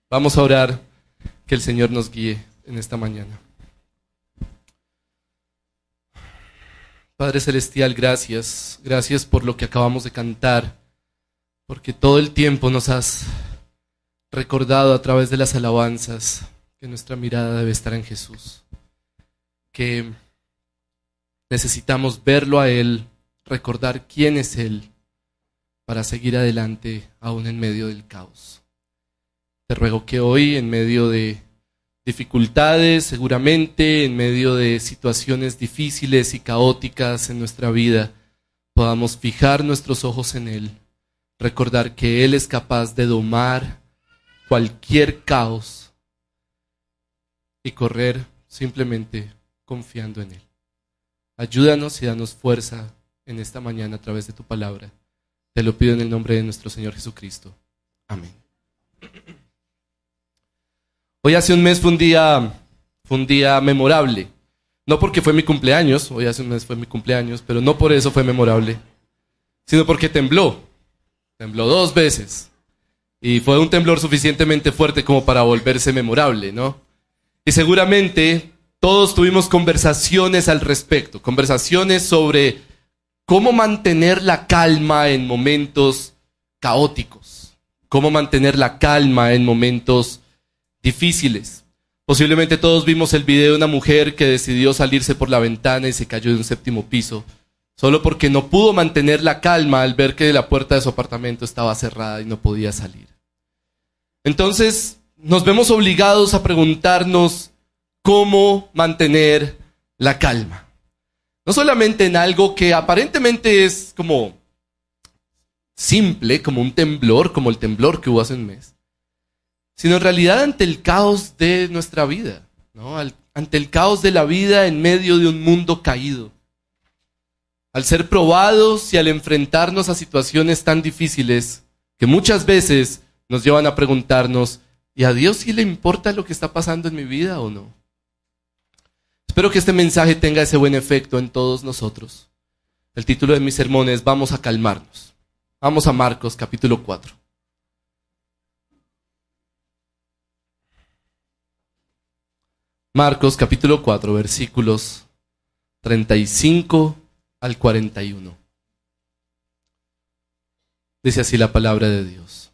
Vamos a orar, que el Señor nos guíe en esta mañana. Padre Celestial, gracias. Gracias por lo que acabamos de cantar, porque todo el tiempo nos has recordado a través de las alabanzas que nuestra mirada debe estar en Jesús, que necesitamos verlo a Él, recordar quién es Él, para seguir adelante aún en medio del caos. Te ruego que hoy, en medio de dificultades, seguramente, en medio de situaciones difíciles y caóticas en nuestra vida, podamos fijar nuestros ojos en Él, recordar que Él es capaz de domar cualquier caos y correr simplemente confiando en Él. Ayúdanos y danos fuerza en esta mañana a través de tu palabra. Te lo pido en el nombre de nuestro Señor Jesucristo. Amén. Hoy hace un mes fue un día memorable. No porque fue mi cumpleaños, hoy hace un mes fue mi cumpleaños, pero no por eso fue memorable, sino porque tembló. Tembló 2 veces. Y fue un temblor suficientemente fuerte como para volverse memorable, ¿no? Y seguramente todos tuvimos conversaciones al respecto, conversaciones sobre cómo mantener la calma en momentos caóticos, cómo mantener la calma en momentos difíciles. Posiblemente todos vimos el video de una mujer que decidió salirse por la ventana y se cayó de un 7º piso, solo porque no pudo mantener la calma al ver que la puerta de su apartamento estaba cerrada y no podía salir. Entonces nos vemos obligados a preguntarnos cómo mantener la calma. No solamente en algo que aparentemente es como simple, como un temblor, como el temblor que hubo hace un mes, sino en realidad ante el caos de nuestra vida, ¿no? Ante el caos de la vida en medio de un mundo caído. Al ser probados y al enfrentarnos a situaciones tan difíciles que muchas veces nos llevan a preguntarnos, ¿y a Dios sí le importa lo que está pasando en mi vida o no? Espero que este mensaje tenga ese buen efecto en todos nosotros. El título de mi sermón es Vamos a calmarnos. Vamos a Marcos capítulo 4. Marcos capítulo 4, versículos 35 al 41. Dice así la palabra de Dios.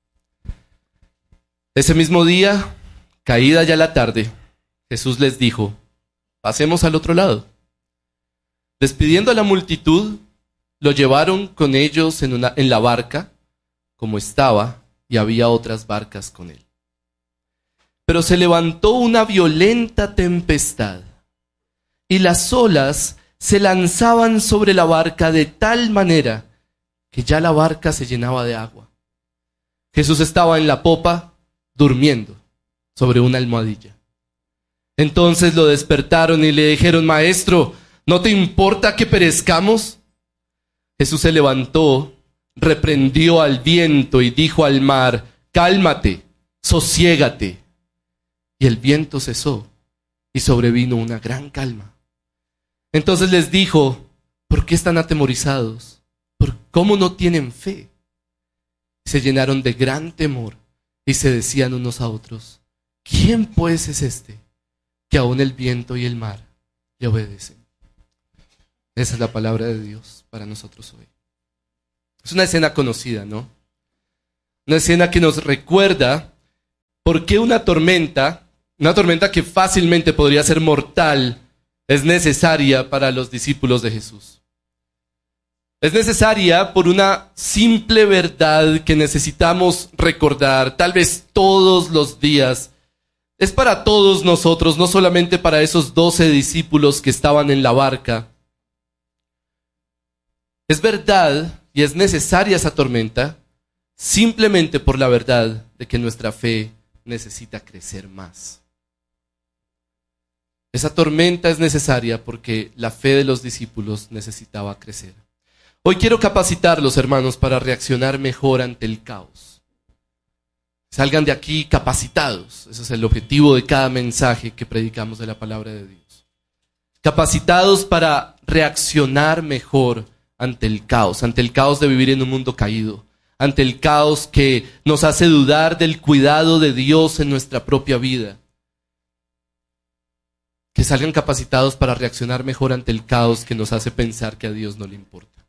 Ese mismo día, caída ya la tarde, Jesús les dijo, pasemos al otro lado. Despidiendo a la multitud, lo llevaron con ellos en la barca, como estaba, y había otras barcas con él. Pero se levantó una violenta tempestad, y las olas se lanzaban sobre la barca de tal manera que ya la barca se llenaba de agua. Jesús estaba en la popa, durmiendo, sobre una almohadilla. Entonces lo despertaron y le dijeron, Maestro, ¿no te importa que perezcamos? Jesús se levantó, reprendió al viento y dijo al mar, cálmate, sosiégate. Y el viento cesó y sobrevino una gran calma. Entonces les dijo, ¿por qué están atemorizados? ¿Cómo no tienen fe? Se llenaron de gran temor y se decían unos a otros, ¿quién pues es este que aún el viento y el mar le obedecen? Esa es la palabra de Dios para nosotros hoy. Es una escena conocida, ¿no? Una escena que nos recuerda por qué una tormenta que fácilmente podría ser mortal, es necesaria para los discípulos de Jesús. Es necesaria por una simple verdad que necesitamos recordar, tal vez todos los días. Es para todos nosotros, no solamente para esos 12 discípulos que estaban en la barca. Es verdad y es necesaria esa tormenta simplemente por la verdad de que nuestra fe necesita crecer más. Esa tormenta es necesaria porque la fe de los discípulos necesitaba crecer. Hoy quiero capacitarlos, hermanos, para reaccionar mejor ante el caos. Salgan de aquí capacitados. Ese es el objetivo de cada mensaje que predicamos de la palabra de Dios. Capacitados para reaccionar mejor ante el caos de vivir en un mundo caído, ante el caos que nos hace dudar del cuidado de Dios en nuestra propia vida. Que salgan capacitados para reaccionar mejor ante el caos que nos hace pensar que a Dios no le importa.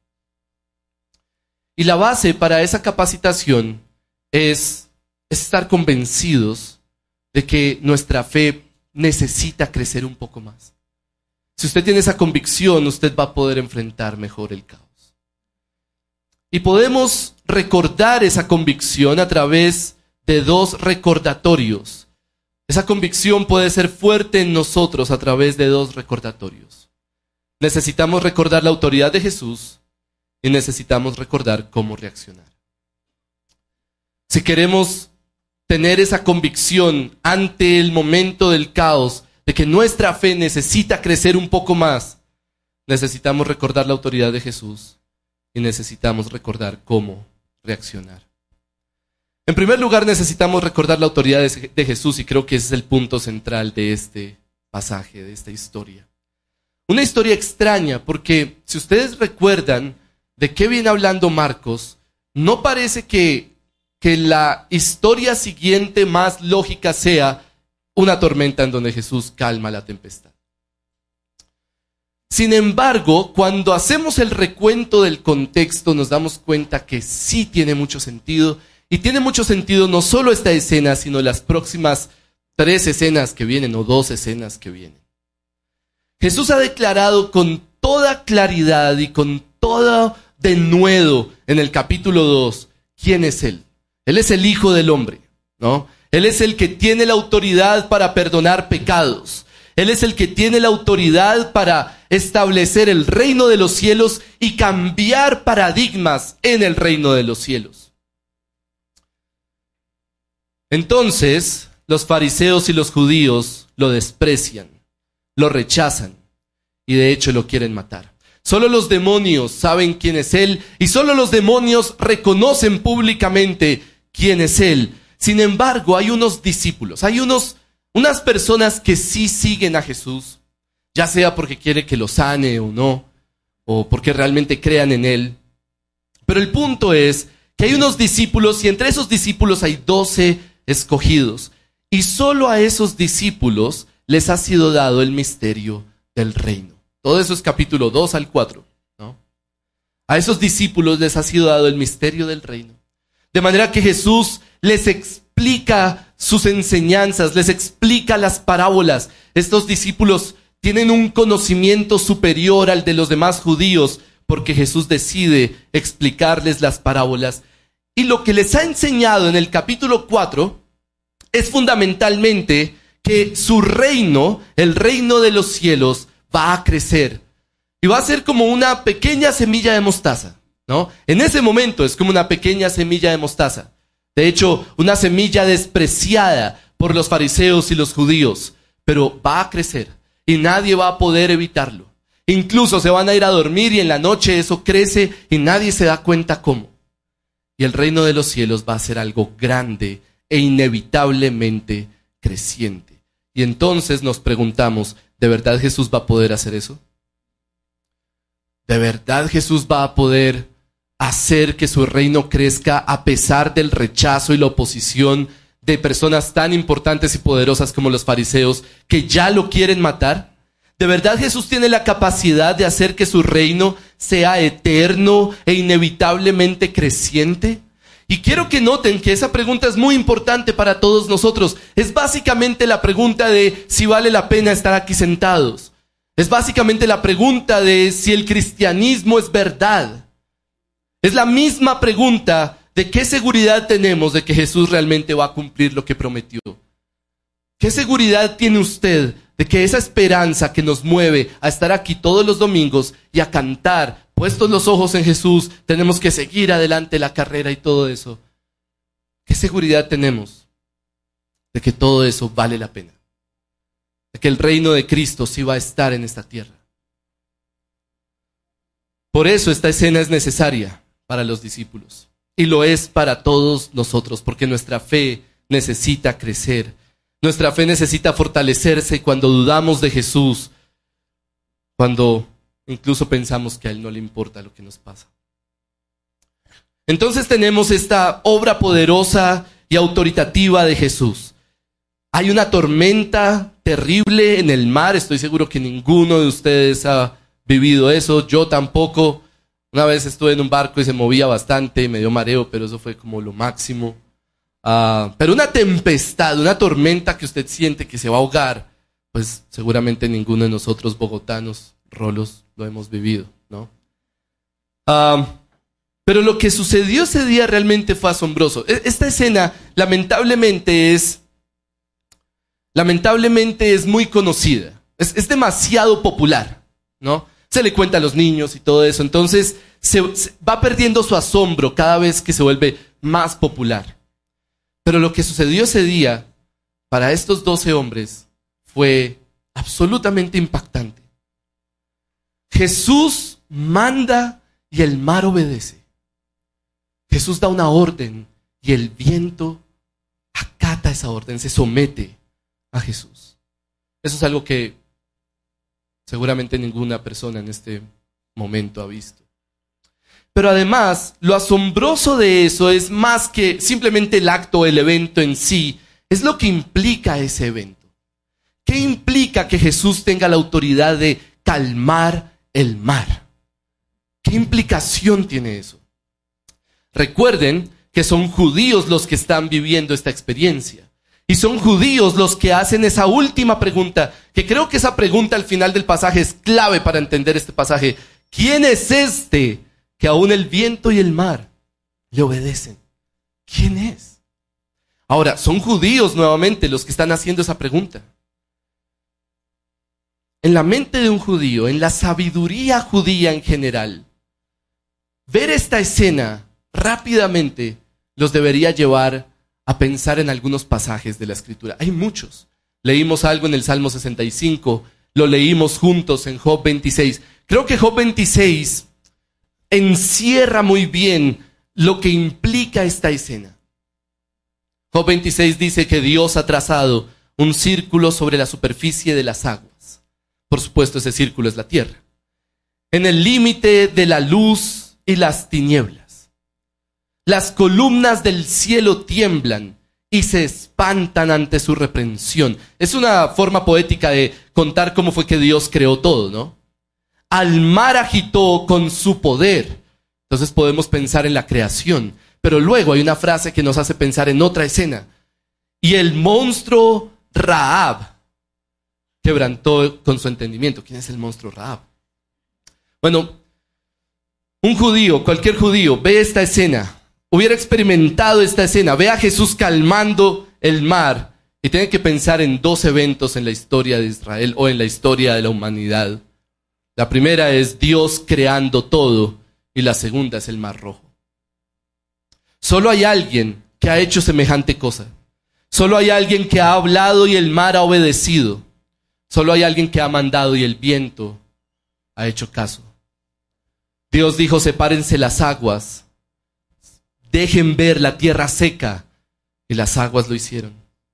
Y la base para esa capacitación es estar convencidos de que nuestra fe necesita crecer un poco más. Si usted tiene esa convicción, usted va a poder enfrentar mejor el caos. Y podemos recordar esa convicción a través de dos recordatorios. Esa convicción puede ser fuerte en nosotros a través de dos recordatorios. Necesitamos recordar la autoridad de Jesús y necesitamos recordar cómo reaccionar. Si queremos tener esa convicción ante el momento del caos, de que nuestra fe necesita crecer un poco más, necesitamos recordar la autoridad de Jesús y necesitamos recordar cómo reaccionar. En primer lugar, necesitamos recordar la autoridad de Jesús, y creo que ese es el punto central de este pasaje, de esta historia. Una historia extraña, porque si ustedes recuerdan de qué viene hablando Marcos, no parece que la historia siguiente más lógica sea una tormenta en donde Jesús calma la tempestad. Sin embargo, cuando hacemos el recuento del contexto, nos damos cuenta que sí tiene mucho sentido, y tiene mucho sentido no solo esta escena, sino las próximas 3 escenas que vienen, o 2 escenas que vienen. Jesús ha declarado con toda claridad y con todo denuedo en el capítulo 2, ¿quién es Él? Él es el Hijo del Hombre, ¿no? Él es el que tiene la autoridad para perdonar pecados. Él es el que tiene la autoridad para establecer el reino de los cielos y cambiar paradigmas en el reino de los cielos. Entonces, los fariseos y los judíos lo desprecian, lo rechazan y de hecho lo quieren matar. Solo los demonios saben quién es Él y solo los demonios reconocen públicamente quién es Él. Sin embargo, hay unos discípulos, hay unas personas que sí siguen a Jesús, ya sea porque quiere que lo sane o no, o porque realmente crean en Él. Pero el punto es que hay unos discípulos y entre esos discípulos hay 12 escogidos. Y solo a esos discípulos les ha sido dado el misterio del reino. Todo eso es capítulo 2 al 4, ¿no? A esos discípulos les ha sido dado el misterio del reino. De manera que Jesús les explica sus enseñanzas, les explica las parábolas. Estos discípulos tienen un conocimiento superior al de los demás judíos porque Jesús decide explicarles las parábolas. Y lo que les ha enseñado en el capítulo 4 es fundamentalmente que su reino, el reino de los cielos, va a crecer. Y va a ser como una pequeña semilla de mostaza, ¿no? En ese momento es como una pequeña semilla de mostaza. De hecho, una semilla despreciada por los fariseos y los judíos, pero va a crecer y nadie va a poder evitarlo. Incluso se van a ir a dormir y en la noche eso crece y nadie se da cuenta cómo. Y el reino de los cielos va a ser algo grande e inevitablemente creciente. Y entonces nos preguntamos, ¿de verdad Jesús va a poder hacer eso? ¿De verdad Jesús va a poder hacer que su reino crezca a pesar del rechazo y la oposición de personas tan importantes y poderosas como los fariseos que ya lo quieren matar? ¿De verdad Jesús tiene la capacidad de hacer que su reino sea eterno e inevitablemente creciente? Y quiero que noten que esa pregunta es muy importante para todos nosotros. Es básicamente la pregunta de si vale la pena estar aquí sentados. Es básicamente la pregunta de si el cristianismo es verdad. Es la misma pregunta de qué seguridad tenemos de que Jesús realmente va a cumplir lo que prometió. ¿Qué seguridad tiene usted de que esa esperanza que nos mueve a estar aquí todos los domingos y a cantar, puestos los ojos en Jesús, tenemos que seguir adelante la carrera y todo eso? ¿Qué seguridad tenemos de que todo eso vale la pena? De que el reino de Cristo sí va a estar en esta tierra. Por eso esta escena es necesaria para los discípulos. Y lo es para todos nosotros, porque nuestra fe necesita crecer. Nuestra fe necesita fortalecerse cuando dudamos de Jesús, cuando incluso pensamos que a Él no le importa lo que nos pasa. Entonces tenemos esta obra poderosa y autoritativa de Jesús. Hay una tormenta terrible en el mar. Estoy seguro que ninguno de ustedes ha vivido eso. Yo tampoco. Una vez estuve en un barco y se movía bastante y me dio mareo, pero eso fue como lo máximo. Pero una tempestad, una tormenta que usted siente que se va a ahogar, pues seguramente ninguno de nosotros bogotanos, rolos, lo hemos vivido, ¿no? Pero lo que sucedió ese día realmente fue asombroso. Esta escena lamentablemente es muy conocida. Es demasiado popular, ¿no? Se le cuenta a los niños y todo eso. Entonces se va perdiendo su asombro cada vez que se vuelve más popular. Pero lo que sucedió ese día para estos 12 hombres fue absolutamente impactante. Jesús manda y el mar obedece. Jesús da una orden y el viento acata esa orden, se somete a Jesús. Eso es algo que seguramente ninguna persona en este momento ha visto. Pero además, lo asombroso de eso es más que simplemente el acto, el evento en sí, es lo que implica ese evento. ¿Qué implica que Jesús tenga la autoridad de calmar el mar? ¿Qué implicación tiene eso? Recuerden que son judíos los que están viviendo esta experiencia. Y son judíos los que hacen esa última pregunta, que creo que esa pregunta al final del pasaje es clave para entender este pasaje. ¿Quién es este que aún el viento y el mar le obedecen? ¿Quién es? Ahora, son judíos nuevamente los que están haciendo esa pregunta. En la mente de un judío, en la sabiduría judía en general, ver esta escena rápidamente los debería llevar a pensar en algunos pasajes de la Escritura. Hay muchos. Leímos algo en el Salmo 65, lo leímos juntos en Job 26. Creo que Job 26 encierra muy bien lo que implica esta escena. Job 26 dice que Dios ha trazado un círculo sobre la superficie de las aguas. Por supuesto, ese círculo es la tierra. En el límite de la luz y las tinieblas. Las columnas del cielo tiemblan y se espantan ante su reprensión. Es una forma poética de contar cómo fue que Dios creó todo, ¿no? Al mar agitó con su poder. Entonces podemos pensar en la creación. Pero luego hay una frase que nos hace pensar en otra escena. Y el monstruo Rahab quebrantó con su entendimiento. ¿Quién es el monstruo Rahab? Bueno, un judío, cualquier judío, ve esta escena. Hubiera experimentado esta escena, ve a Jesús calmando el mar y tiene que pensar en dos eventos en la historia de Israel o en la historia de la humanidad. La primera es Dios creando todo y la segunda es el Mar Rojo. Solo hay alguien que ha hecho semejante cosa. Solo hay alguien que ha hablado y el mar ha obedecido. Solo hay alguien que ha mandado y el viento ha hecho caso. Dios dijo: sepárense las aguas. Dejen ver la tierra seca, y las aguas lo hicieron.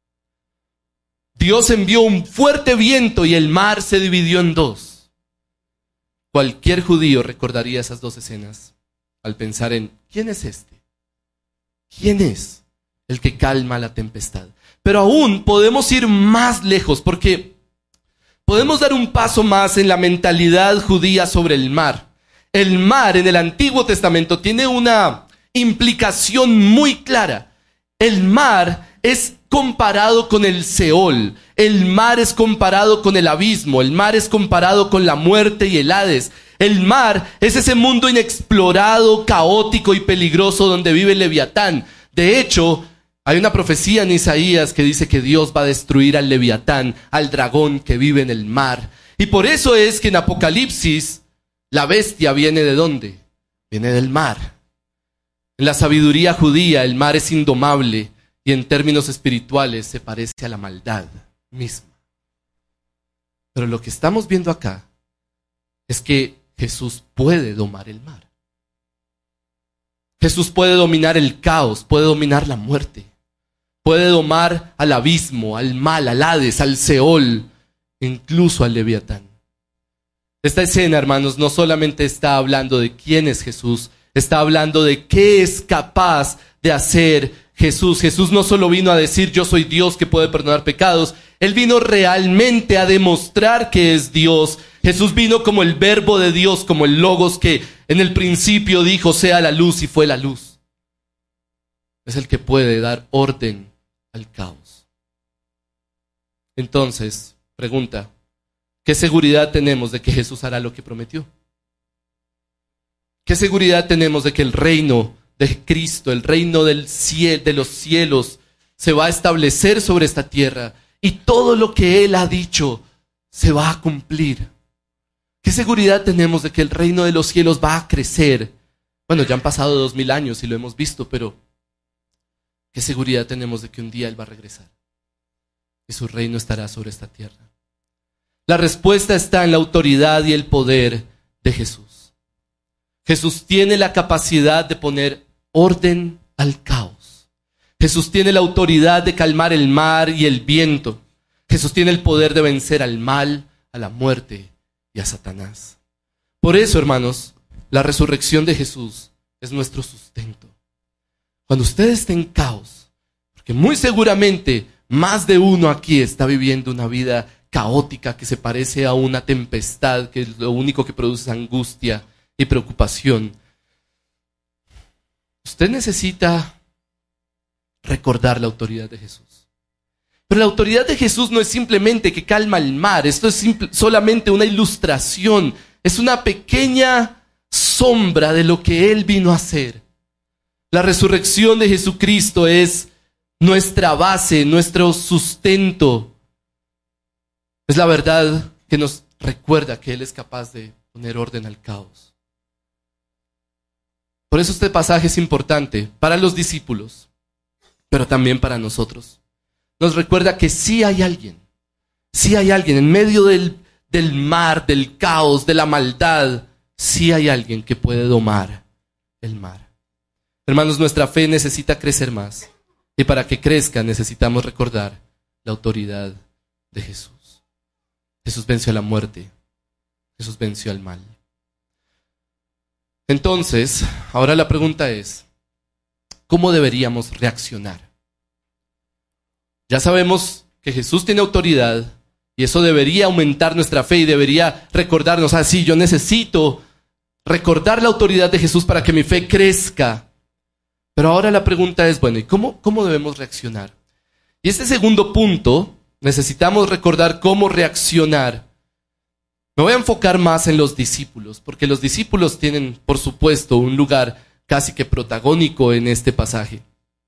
Dios envió un fuerte viento y el mar se dividió en dos. Cualquier judío recordaría esas dos escenas al pensar en ¿quién es este? ¿Quién es el que calma la tempestad? Pero aún podemos ir más lejos porque podemos dar un paso más en la mentalidad judía sobre el mar. El mar en el Antiguo Testamento tiene una implicación muy clara. El mar es comparado con el Seol, el mar es comparado con el abismo, el mar es comparado con la muerte y el Hades. El mar es ese mundo inexplorado, caótico y peligroso donde vive el Leviatán. De hecho, hay una profecía en Isaías que dice que Dios va a destruir al Leviatán, al dragón que vive en el mar. Y por eso es que en Apocalipsis la bestia viene ¿de dónde? Viene del mar. En la sabiduría judía el mar es indomable y en términos espirituales se parece a la maldad misma. Pero lo que estamos viendo acá es que Jesús puede domar el mar. Jesús puede dominar el caos, puede dominar la muerte, puede domar al abismo, al mal, al Hades, al Seol, incluso al Leviatán. Esta escena, hermanos, no solamente está hablando de quién es Jesús, está hablando de qué es capaz de hacer Jesús. Jesús no solo vino a decir yo soy Dios que puede perdonar pecados, Él vino realmente a demostrar que es Dios. Jesús vino como el verbo de Dios, como el logos que en el principio dijo sea la luz y fue la luz. Es el que puede dar orden al caos. Entonces, pregunta, ¿qué seguridad tenemos de que Jesús hará lo que prometió? ¿Qué seguridad tenemos de que el reino de Cristo, el reino del cielo, de los cielos, se va a establecer sobre esta tierra y todo lo que Él ha dicho se va a cumplir? ¿Qué seguridad tenemos de que el reino de los cielos va a crecer? Bueno, ya han pasado 2000 años y lo hemos visto, pero ¿qué seguridad tenemos de que un día Él va a regresar y su reino estará sobre esta tierra? La respuesta está en la autoridad y el poder de Jesús. Jesús tiene la capacidad de poner orden al caos. Jesús tiene la autoridad de calmar el mar y el viento. Jesús tiene el poder de vencer al mal, a la muerte y a Satanás. Por eso, hermanos, la resurrección de Jesús es nuestro sustento. Cuando usted esté en caos, porque muy seguramente más de uno aquí está viviendo una vida caótica que se parece a una tempestad, que lo único que produce es angustia y preocupación. Usted necesita recordar la autoridad de Jesús. Pero la autoridad de Jesús no es simplemente que calma el mar. Esto es solamente una ilustración. Es una pequeña sombra de lo que Él vino a hacer. La resurrección de Jesucristo es nuestra base, nuestro sustento. Es la verdad que nos recuerda que Él es capaz de poner orden al caos. Por eso este pasaje es importante para los discípulos, pero también para nosotros. Nos recuerda que sí hay alguien en medio del mar, del caos, de la maldad, sí hay alguien que puede domar el mar. Hermanos, nuestra fe necesita crecer más, y para que crezca necesitamos recordar la autoridad de Jesús. Jesús venció a la muerte, Jesús venció al mal. Entonces, ahora la pregunta es, ¿cómo deberíamos reaccionar? Ya sabemos que Jesús tiene autoridad y eso debería aumentar nuestra fe y debería recordarnos, sí, yo necesito recordar la autoridad de Jesús para que mi fe crezca. Pero ahora la pregunta es, bueno, ¿y cómo debemos reaccionar? Y este segundo punto, necesitamos recordar cómo reaccionar. Me voy a enfocar más en los discípulos, porque los discípulos tienen, por supuesto, un lugar casi que protagónico en este pasaje.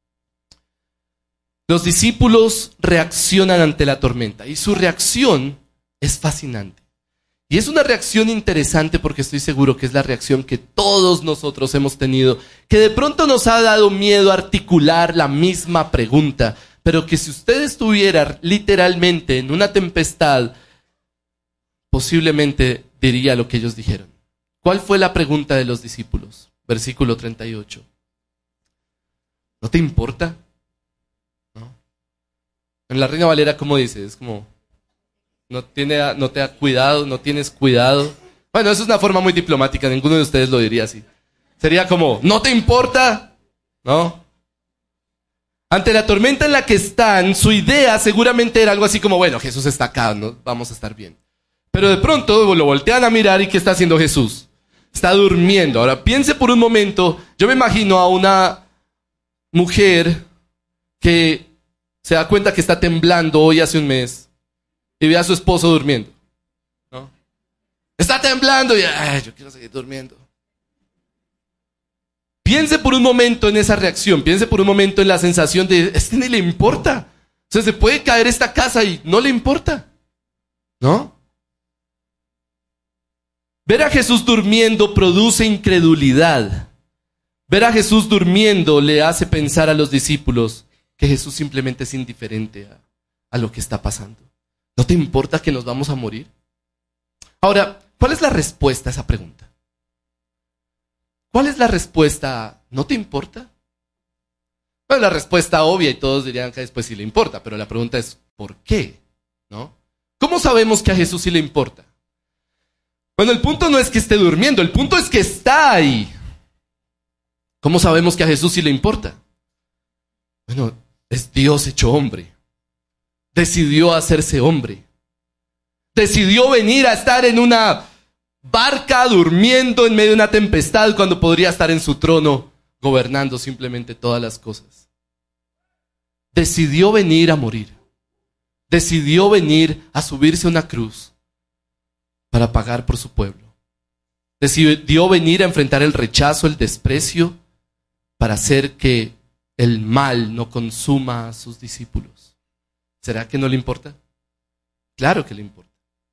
Los discípulos reaccionan ante la tormenta y su reacción es fascinante. Y es una reacción interesante porque estoy seguro que es la reacción que todos nosotros hemos tenido, que de pronto nos ha dado miedo articular la misma pregunta, pero que si usted estuviera literalmente en una tempestad, posiblemente diría lo que ellos dijeron. ¿Cuál fue la pregunta de los discípulos? Versículo 38. ¿No te importa? ¿No? En la Reina Valera, ¿cómo dice? Es como, no te da cuidado, no tienes cuidado. Bueno, eso es una forma muy diplomática, ninguno de ustedes lo diría así. Sería como, ¿no te importa? ¿No? Ante la tormenta en la que están, su idea seguramente era algo así como, bueno, Jesús está acá, ¿no? Vamos a estar bien. Pero de pronto lo voltean a mirar y ¿qué está haciendo Jesús? Está durmiendo. Ahora piense por un momento, yo me imagino a una mujer que se da cuenta que está temblando hoy hace un mes y ve a su esposo durmiendo, ¿no? Está temblando y yo quiero seguir durmiendo. Piense por un momento en esa reacción, piense por un momento en la sensación de, ni le importa. O sea, se puede caer esta casa y no le importa, ¿no? Ver a Jesús durmiendo produce incredulidad. Ver a Jesús durmiendo le hace pensar a los discípulos que Jesús simplemente es indiferente a lo que está pasando. ¿No te importa que nos vamos a morir? Ahora, ¿cuál es la respuesta a esa pregunta? ¿Cuál es la respuesta a ¿no te importa? Bueno, la respuesta obvia y todos dirían que después sí le importa, pero la pregunta es ¿por qué? ¿No? ¿Cómo sabemos que a Jesús sí le importa? Bueno, el punto no es que esté durmiendo, el punto es que está ahí. ¿Cómo sabemos que a Jesús sí le importa? Bueno, es Dios hecho hombre. Decidió hacerse hombre. Decidió venir a estar en una barca durmiendo en medio de una tempestad cuando podría estar en su trono gobernando simplemente todas las cosas. Decidió venir a morir. Decidió venir a subirse a una cruz para pagar por su pueblo. Decidió venir a enfrentar el rechazo, el desprecio, para hacer que el mal no consuma a sus discípulos. ¿Será que no le importa? Claro que le importa.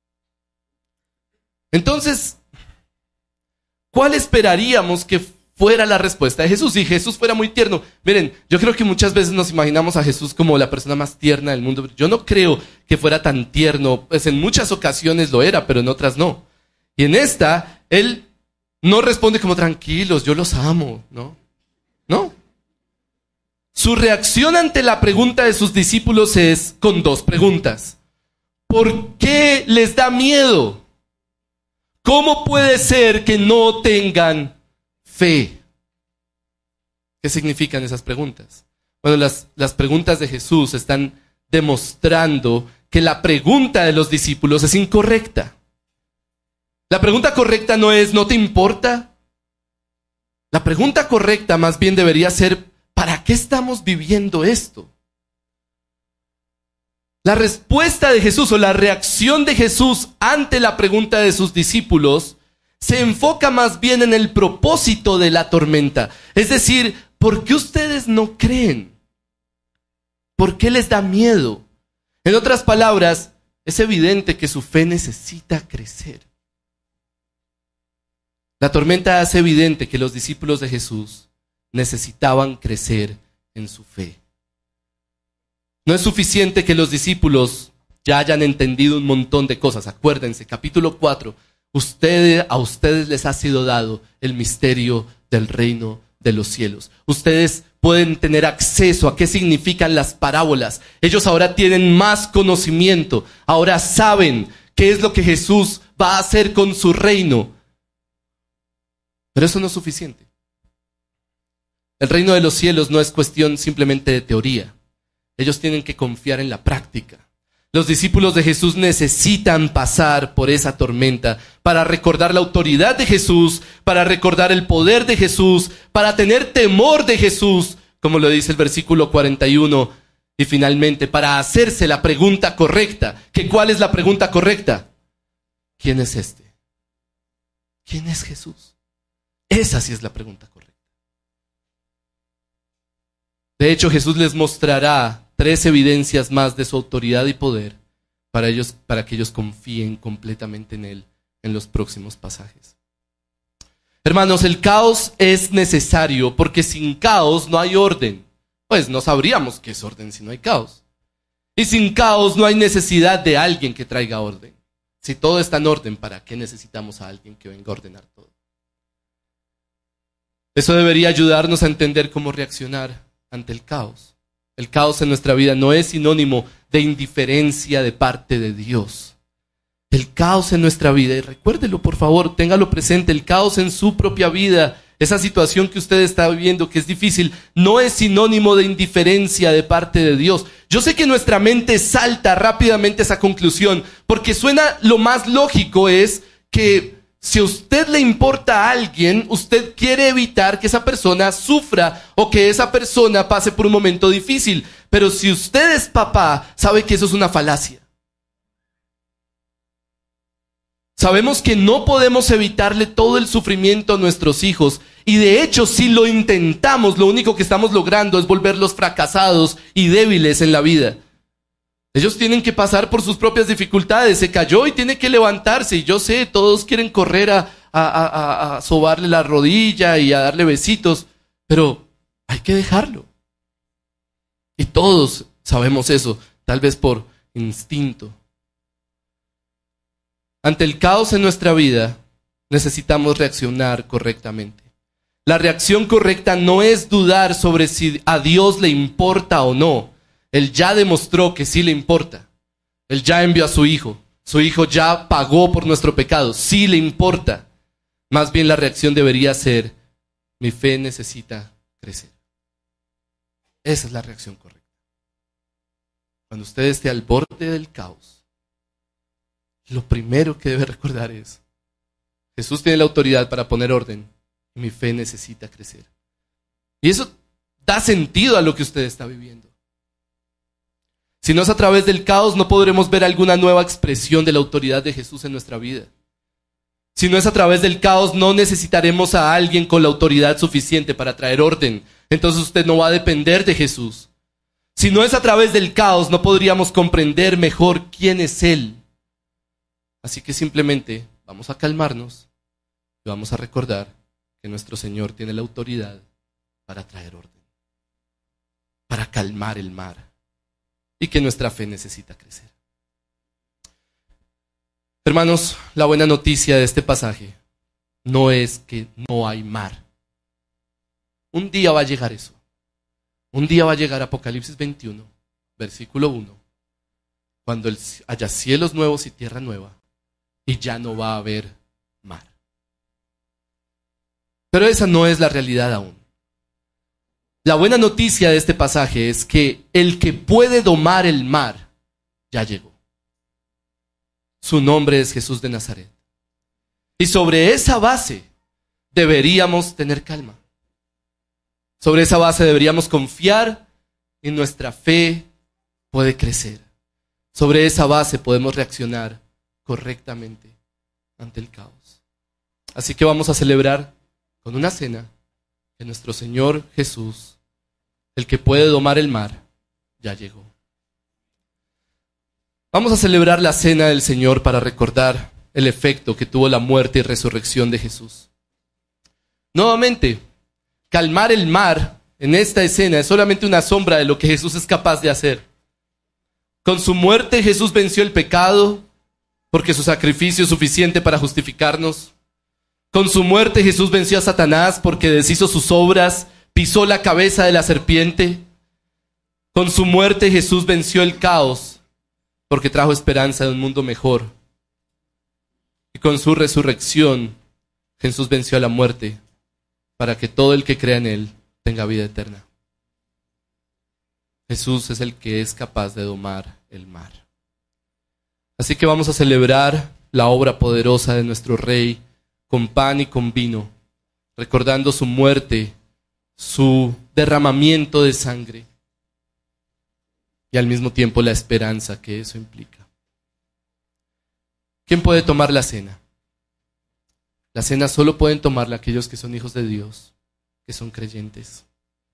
Entonces, ¿cuál esperaríamos que fuera la respuesta de Jesús? Si Jesús fuera muy tierno. Miren, yo creo que muchas veces nos imaginamos a Jesús como la persona más tierna del mundo. Yo no creo que fuera tan tierno. Pues en muchas ocasiones lo era, pero en otras no. Y en esta, Él no responde como tranquilos, yo los amo, ¿no? No. Su reacción ante la pregunta de sus discípulos es con dos preguntas. ¿Por qué les da miedo? ¿Cómo puede ser que no tengan fe? ¿Qué significan esas preguntas? Bueno, las preguntas de Jesús están demostrando que la pregunta de los discípulos es incorrecta. La pregunta correcta no es ¿no te importa? La pregunta correcta más bien debería ser ¿para qué estamos viviendo esto? La respuesta de Jesús o la reacción de Jesús ante la pregunta de sus discípulos se enfoca más bien en el propósito de la tormenta. Es decir, ¿por qué ustedes no creen? ¿Por qué les da miedo? En otras palabras, es evidente que su fe necesita crecer. La tormenta hace evidente que los discípulos de Jesús necesitaban crecer en su fe. No es suficiente que los discípulos ya hayan entendido un montón de cosas. Acuérdense, capítulo 4, a ustedes les ha sido dado el misterio del reino de los cielos. Ustedes pueden tener acceso a qué significan las parábolas. Ellos ahora tienen más conocimiento. Ahora saben qué es lo que Jesús va a hacer con su reino. Pero eso no es suficiente. El reino de los cielos no es cuestión simplemente de teoría. Ellos tienen que confiar en la práctica. Los discípulos de Jesús necesitan pasar por esa tormenta para recordar la autoridad de Jesús, para recordar el poder de Jesús, para tener temor de Jesús, como lo dice el versículo 41, y finalmente para hacerse la pregunta correcta. ¿Cuál es la pregunta correcta? ¿Quién es este? ¿Quién es Jesús? Esa sí es la pregunta correcta. De hecho, Jesús les mostrará 3 evidencias más de su autoridad y poder para que ellos confíen completamente en Él en los próximos pasajes. Hermanos, el caos es necesario porque sin caos no hay orden. Pues no sabríamos qué es orden si no hay caos. Y sin caos no hay necesidad de alguien que traiga orden. Si todo está en orden, ¿para qué necesitamos a alguien que venga a ordenar todo? Eso debería ayudarnos a entender cómo reaccionar ante el caos. El caos en nuestra vida no es sinónimo de indiferencia de parte de Dios. El caos en nuestra vida, y recuérdelo por favor, téngalo presente, el caos en su propia vida, esa situación que usted está viviendo que es difícil, no es sinónimo de indiferencia de parte de Dios. Yo sé que nuestra mente salta rápidamente a esa conclusión, porque suena lo más lógico es que si a usted le importa a alguien, usted quiere evitar que esa persona sufra o que esa persona pase por un momento difícil. Pero si usted es papá, sabe que eso es una falacia. Sabemos que no podemos evitarle todo el sufrimiento a nuestros hijos. Y de hecho, si lo intentamos, lo único que estamos logrando es volverlos fracasados y débiles en la vida. Ellos tienen que pasar por sus propias dificultades. Se cayó y tiene que levantarse. Y yo sé, todos quieren correr a sobarle la rodilla y a darle besitos. Pero hay que dejarlo. Y todos sabemos eso, tal vez por instinto. Ante el caos en nuestra vida, necesitamos reaccionar correctamente. La reacción correcta no es dudar sobre si a Dios le importa o no. Él ya demostró que sí le importa. Él ya envió a su hijo. Su hijo ya pagó por nuestro pecado. Sí le importa. Más bien la reacción debería ser, Mi fe necesita crecer. Esa es la reacción correcta. Cuando usted esté al borde del caos, lo primero que debe recordar es: Jesús tiene la autoridad para poner orden y mi fe necesita crecer. Y eso da sentido a lo que usted está viviendo. Si no es a través del caos, no podremos ver alguna nueva expresión de la autoridad de Jesús en nuestra vida. Si no es a través del caos, no necesitaremos a alguien con la autoridad suficiente para traer orden. Entonces usted no va a depender de Jesús. Si no es a través del caos, no podríamos comprender mejor quién es Él. Así que simplemente vamos a calmarnos y vamos a recordar que nuestro Señor tiene la autoridad para traer orden, para calmar el mar, y que nuestra fe necesita crecer. Hermanos, la buena noticia de este pasaje no es que no hay mar. Un día va a llegar eso. Un día va a llegar Apocalipsis 21, versículo 1, cuando haya cielos nuevos y tierra nueva, y ya no va a haber mar. Pero esa no es la realidad aún. La buena noticia de este pasaje es que el que puede domar el mar ya llegó. Su nombre es Jesús de Nazaret. Y sobre esa base deberíamos tener calma. Sobre esa base deberíamos confiar y nuestra fe puede crecer. Sobre esa base podemos reaccionar correctamente ante el caos. Así que vamos a celebrar con una cena que nuestro Señor Jesús, el que puede domar el mar, ya llegó. Vamos a celebrar la cena del Señor para recordar el efecto que tuvo la muerte y resurrección de Jesús. Nuevamente, calmar el mar en esta escena es solamente una sombra de lo que Jesús es capaz de hacer. Con su muerte Jesús venció el pecado, porque su sacrificio es suficiente para justificarnos. Con su muerte Jesús venció a Satanás, porque deshizo sus obras, pisó la cabeza de la serpiente. Con su muerte Jesús venció el caos, porque trajo esperanza de un mundo mejor. Y con su resurrección Jesús venció a la muerte, para que todo el que crea en Él tenga vida eterna. Jesús es el que es capaz de domar el mar. Así que vamos a celebrar la obra poderosa de nuestro Rey con pan y con vino, recordando su muerte, su derramamiento de sangre y al mismo tiempo la esperanza que eso implica. ¿Quién puede tomar la cena? La cena solo pueden tomarla aquellos que son hijos de Dios, que son creyentes.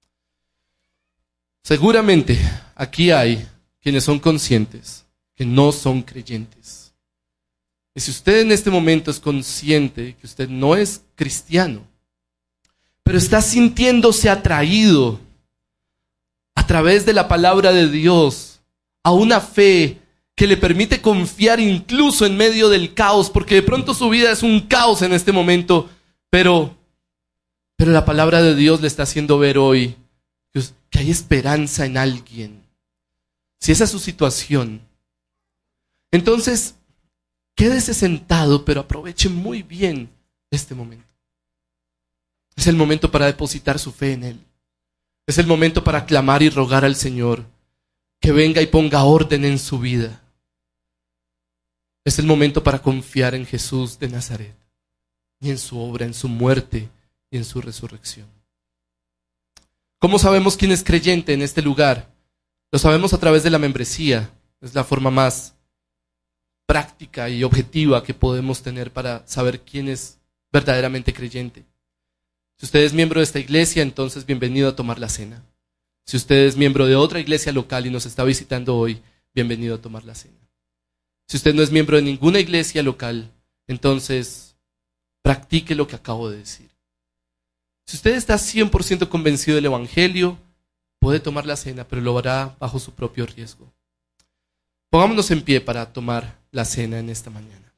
Seguramente aquí hay quienes son conscientes que no son creyentes. Y si usted en este momento es consciente que usted no es cristiano, pero está sintiéndose atraído a través de la palabra de Dios a una fe que le permite confiar incluso en medio del caos, porque de pronto su vida es un caos en este momento, pero la palabra de Dios le está haciendo ver hoy que hay esperanza en alguien. Si esa es su situación, entonces quédese sentado, pero aproveche muy bien este momento. Es el momento para depositar su fe en Él. Es el momento para clamar y rogar al Señor que venga y ponga orden en su vida. Es el momento para confiar en Jesús de Nazaret y en su obra, en su muerte y en su resurrección. ¿Cómo sabemos quién es creyente en este lugar? Lo sabemos a través de la membresía. Es la forma más práctica y objetiva que podemos tener para saber quién es verdaderamente creyente. Si usted es miembro de esta iglesia, entonces bienvenido a tomar la cena. Si usted es miembro de otra iglesia local y nos está visitando hoy, bienvenido a tomar la cena. Si usted no es miembro de ninguna iglesia local, entonces practique lo que acabo de decir. Si usted está 100% convencido del Evangelio, puede tomar la cena, pero lo hará bajo su propio riesgo. Pongámonos en pie para tomar la cena en esta mañana.